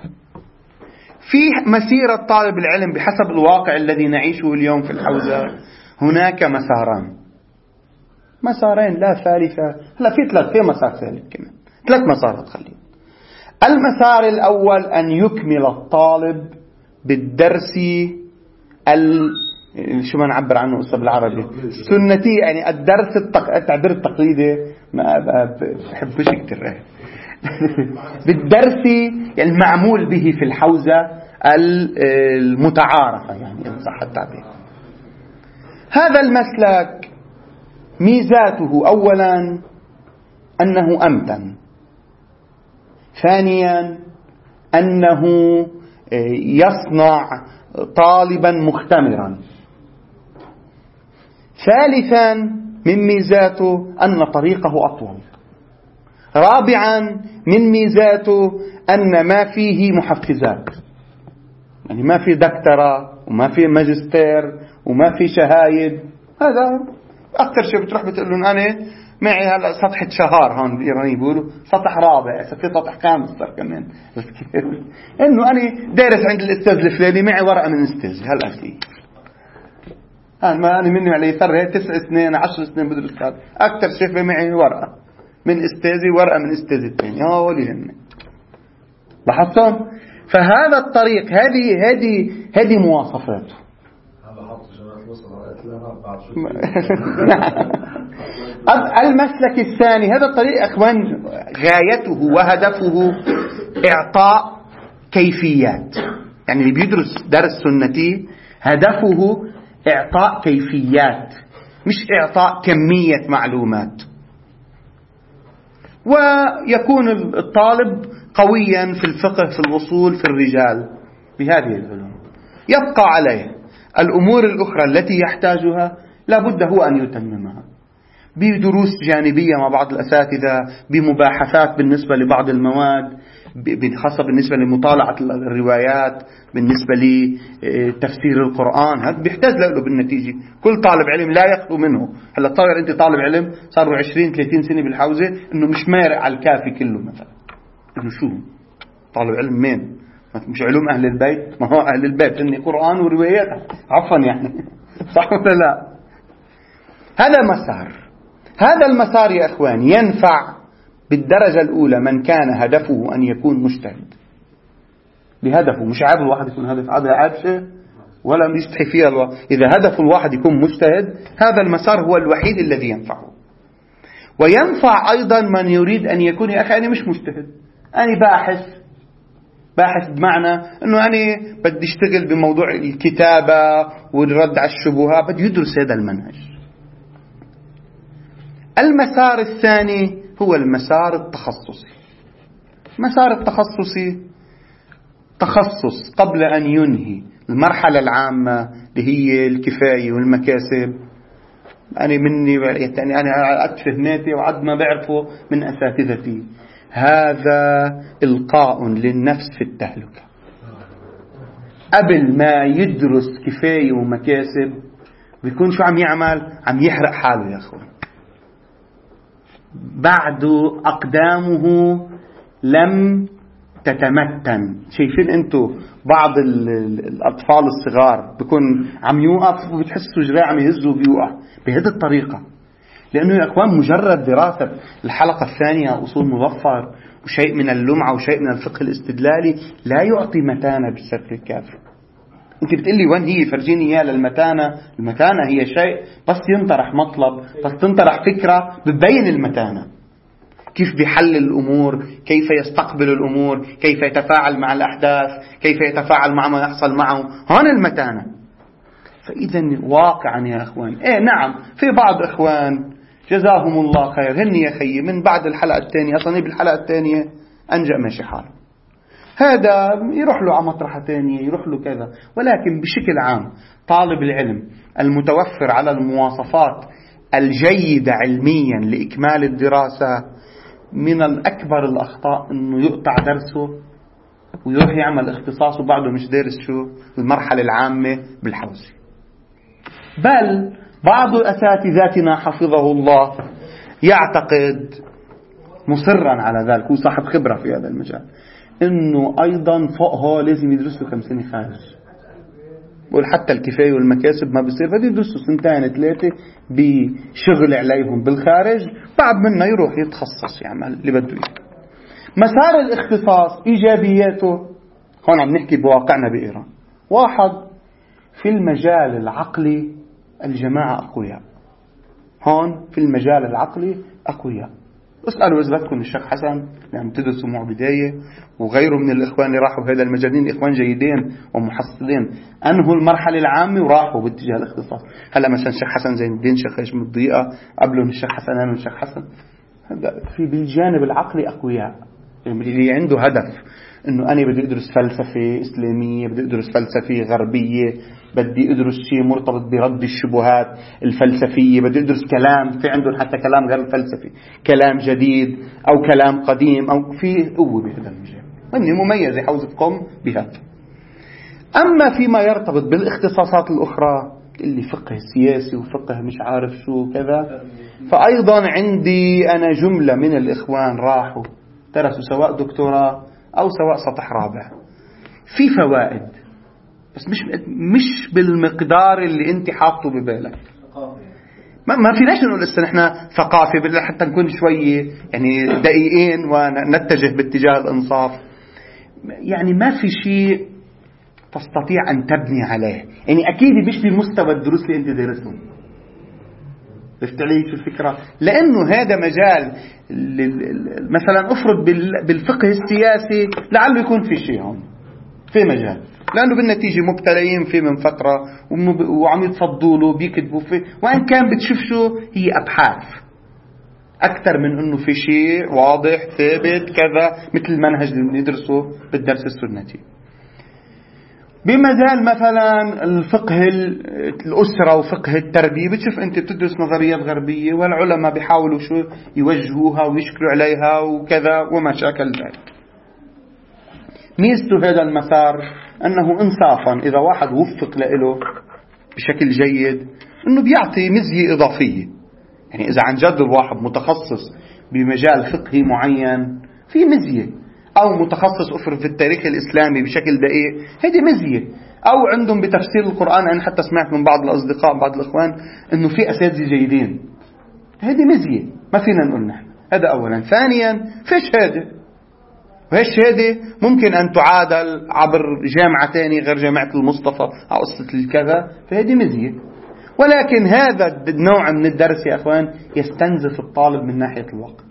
في مسيرة طالب العلم بحسب الواقع الذي نعيشه اليوم في الحوزة هناك مساران، مسارين لا ثالثة. هلا في ثلاث، في مسار ثالث كمان، ثلاث مسارات. خلينا المسار الأول أن يكمل الطالب بالدرس ال شو ما نعبر عنه أستاذ بالعربي سنتي، يعني الدرس التق... التعبير التقليدي ما بحبش كتير بالدرس المعمول به في الحوزة المتعارفة، يعني إن صح التعبير. هذا المسلك ميزاته أولا أنه أمتن، ثانيا أنه يصنع طالبا مختمرا، ثالثا من ميزاته أن طريقه أطول، رابعا من ميزاته أن ما فيه محفزات، يعني ما في دكتوراه وما في ماجستير وما في شهايد. هذا أكثر شيء بتروح بتقول لهم أنا معي هلا سطحة شهار، هون بالإيراني بيقولوا سطح رابع، في سطح خامس صار كمان إنه أنا دارس عند الأستاذ الفلاني معي ورقة من أستاذي. هلا في ها ما أنا مني عليه فرق تسع سنين عشر سنين بدرس هذا، أكثر شيء معي ورقة من أستاذي ورقة من أستاذي الثاني، ها ولي هن لاحظتم. فهذا الطريق هذه هذه هذه مواصفاته. المسلك الثاني هذا الطريق أخوان غايته وهدفه إعطاء كيفيات، يعني اللي بيدرس درس سنتي هدفه إعطاء كيفيات مش إعطاء كمية معلومات. ويكون الطالب قويا في الفقه في الأصول في الرجال بهذه العلوم، يبقى عليه الأمور الأخرى التي يحتاجها لابد هو أن يتممها بدروس جانبية مع بعض الأساتذة، بمباحثات بالنسبة لبعض المواد، خاصة بالنسبة لمطالعة الروايات، بالنسبة لتفسير القرآن. هذا بيحتاج له بالنتيجة. كل طالب علم لا يخلو منه. هلا تصور أنت طالب علم صار له عشرين ثلاثين سنة بالحوزة إنه مش مارق على الكافي كله مثلا، إنه شو طالب علم مين مش علوم أهل البيت؟ ما هو أهل البيت إني قرآن وروايات عفوا يعني صح ولا لا؟ هذا مسار. هذا المسار يا أخوان ينفع بالدرجة الأولى من كان هدفه أن يكون مجتهد بهدفه. مش عيب الواحد يكون هدف، هذا عيب شيء ولا يستحي فيها الواحد. إذا هدف الواحد يكون مجتهد هذا المسار هو الوحيد الذي ينفعه. وينفع أيضا من يريد أن يكون يا أخي أنا مش مجتهد، أنا باحث باحث بمعنى أنه أنا بدي اشتغل بموضوع الكتابة والرد على الشبهات، بدي يدرس هذا المنهج. المسار الثاني هو المسار التخصصي. المسار التخصصي تخصص قبل أن ينهي المرحلة العامة اللي هي الكفاية والمكاسب. أنا مني يعني أنا أتفه ناتي وعد ما بعرفه من أساتذتي. هذا إلقاء للنفس في التهلكة. قبل ما يدرس كفاية ومكاسب بيكون شو عم يعمل؟ عم يحرق حاله يا أخوان. بعد أقدامه لم تتمتن. شايفين أنتوا بعض الأطفال الصغار بيكون عم يوقف وبتحسوا جراء عم يهزوا بيوقع بهذه الطريقة، لأنه يا أخوان مجرد دراسة الحلقة الثانية أصول مظفر وشيء من اللمعة وشيء من الفقه الاستدلالي لا يعطي متانة بالشكل الكافي. أنت بتقلي وين هي؟ فرجيني إياه للمتانة. المتانة هي شيء بس ينطرح مطلب، بس تنطرح فكرة بتبين المتانة. كيف بيحلل الأمور، كيف يستقبل الأمور، كيف يتفاعل مع الأحداث، كيف يتفاعل مع ما يحصل معه. هون المتانة. فإذا واقعا يا أخوان إيه نعم في بعض إخوان جزاهم الله خير هن يا خيي من بعد الحلقة الثانية أصلا بالحلقة الثانية أنجأ ماشي حاله، هذا يروح له على مطرحة ثانية يروح له كذا. ولكن بشكل عام طالب العلم المتوفر على المواصفات الجيدة علميا لإكمال الدراسة من الأكبر الأخطاء أنه يقطع درسه ويروح يعمل اختصاصه بعده مش دارس شو المرحلة العامة بالحوزة. بل بعض أساتذتنا حفظه الله يعتقد مصرا على ذلك، هو صاحب خبرة في هذا المجال، انه ايضا فوقها لازم يدرسوا كم سنة خارج. بقول حتى الكفاية والمكاسب ما بيصير، بدي يدرسوا سنتين ثلاثة بشغل عليهم بالخارج، بعد منه يروح يتخصص يعمل اللي بده اياه. مسار الاختصاص ايجابياته هون عم نحكي بواقعنا بإيران. واحد في المجال العقلي الجماعة أقوياء، هون في المجال العقلي أقوياء. اسألوا إذا بدكم الشيخ حسن يعني تدرسوا معه بداية وغيره من الإخوان اللي راحوا بهذا المجالين، إخوان جيدين ومحصلين أنهوا المرحلة العامة وراحوا باتجاه الاختصاص. هلا مثلا الشيخ حسن زين الدين شيخ هشام الضيقة قبله الشيخ حسن أنا والشيخ حسن في بالجانب العقلي أقوياء، اللي عنده هدف إنه أنا بدي أدرس فلسفة إسلامية، بدي أدرس فلسفة غربية، بدي أدرس شيء مرتبط برد الشبهات الفلسفية، بدي أدرس كلام في عندهم حتى كلام غير الفلسفي، كلام جديد أو كلام قديم أو في قوة بهذا المجال، وإني مميز حوزتكم بهذا. أما فيما يرتبط بالاختصاصات الأخرى اللي فقه سياسي وفقه مش عارف شو كذا، فأيضا عندي أنا جملة من الإخوان راحوا درسوا سواء دكتوراه أو سواء سطح رابع في فوائد، بس مش مش بالمقدار اللي انت حاطه ببالك. ما ما فيناش نقول لسه نحن ثقافي بدنا حتى نكون شويه يعني دقيقين ونتجه باتجاه الانصاف. يعني ما في شيء تستطيع ان تبني عليه، يعني اكيد مش بمستوى الدروس اللي انت دارسهم. عرفت علي شو الفكره؟ لانه هذا مجال مثلا افرض بالفقه السياسي لعله يكون في شيء هون في مجال، لأنه بالنتيجة مبتلين فيه من فترة وعم يتفضوا له بيكتبوا فيه، وإن كان بتشوف شو هي أبحاث أكثر من أنه في شيء واضح ثابت كذا مثل المنهج اللي ندرسه بالدرس السنتي. بمجال مثلا الفقه الأسرة وفقه التربية بتشوف أنت بتدرس نظريات غربية والعلماء بيحاولوا شو يوجهوها ويشكلوا عليها وكذا وما شاكل ذلك. ميزته هذا المسار أنه إنصافا إذا واحد وفق له بشكل جيد أنه بيعطي مزية إضافية. يعني إذا عن جد الواحد متخصص بمجال فقهي معين في مزية، أو متخصص أفر في التاريخ الإسلامي بشكل دقيق، هذه مزية. أو عندهم بتفسير القرآن، أنا حتى سمعت من بعض الأصدقاء بعض الإخوان أنه في أساتذة جيدين، هذه مزية ما فينا نقول نحن. هذا أولا. ثانيا في شهادة، وهالشهادة ممكن أن تعادل عبر جامعة تانية غير جامعة المصطفى أو قصة الكذا، فهذه مزية. ولكن هذا النوع من الدرس يا أخوان يستنزف الطالب من ناحية الوقت.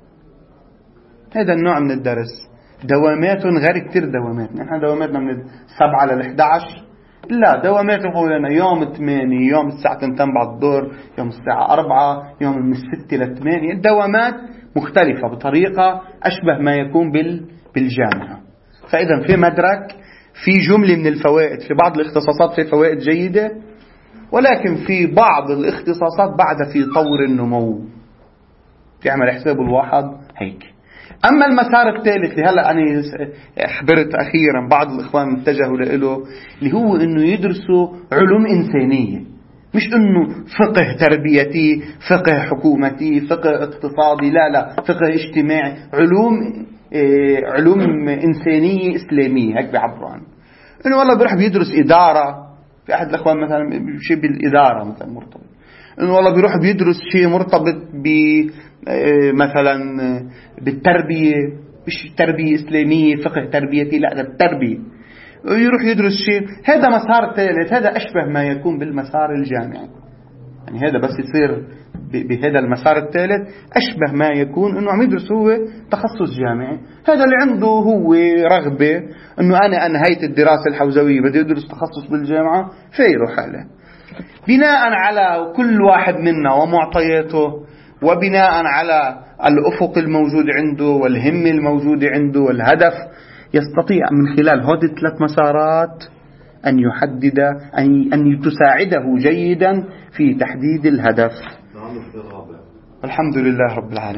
هذا النوع من الدرس دوامات غير كتير دوامات. نحن دواماتنا من السبعة للإحدى عشر، لا دوامات نقول لنا يوم ثمانية، يوم الساعة تنتين بعد الظهر، يوم الساعة أربعة، يوم من الستة لثمانية. الدوامات مختلفة بطريقة أشبه ما يكون بالجامعة. فإذا في مدرك، في جملة من الفوائد، في بعض الاختصاصات في فوائد جيدة، ولكن في بعض الاختصاصات بعد في طور النمو تعمل حساب الواحد هيك. أما المسار الثالث اللي هلأ أنا أخبرت أخيرا بعض الإخوان اتجهوا له، اللي هو إنه يدرسوا علوم إنسانية، مش إنه فقه تربيتي، فقه حكومتي، فقه اقتصادي، لا لا، فقه اجتماعي، علوم إيه علوم إنسانية إسلامية، هيك بيعبروا عنه. إنه والله بيروح بيدرس إدارة، في أحد الإخوان مثلا شيء بالإدارة مثلا مرتبط، إنه والله بيروح بيدرس شيء مرتبط ب مثلا بالتربية، مش تربية إسلامية فقه تربيتي، لا ده التربية، يروح يدرس شيء. هذا مسار ثالث، هذا أشبه ما يكون بالمسار الجامعي. يعني هذا بس يصير بهذا المسار الثالث أشبه ما يكون إنه عم يدرس هو تخصص جامعي. هذا اللي عنده هو رغبة إنه أنا أنهيت الدراسة الحوزوية بدي أدرس تخصص بالجامعة، فيروح عليه بناء على كل واحد منا ومعطياته، وبناء على الأفق الموجود عنده والهم الموجود عنده والهدف، يستطيع من خلال هذه الثلاث مسارات أن يحدد أن أن تساعده جيدا في تحديد الهدف. الحمد لله رب العالمين.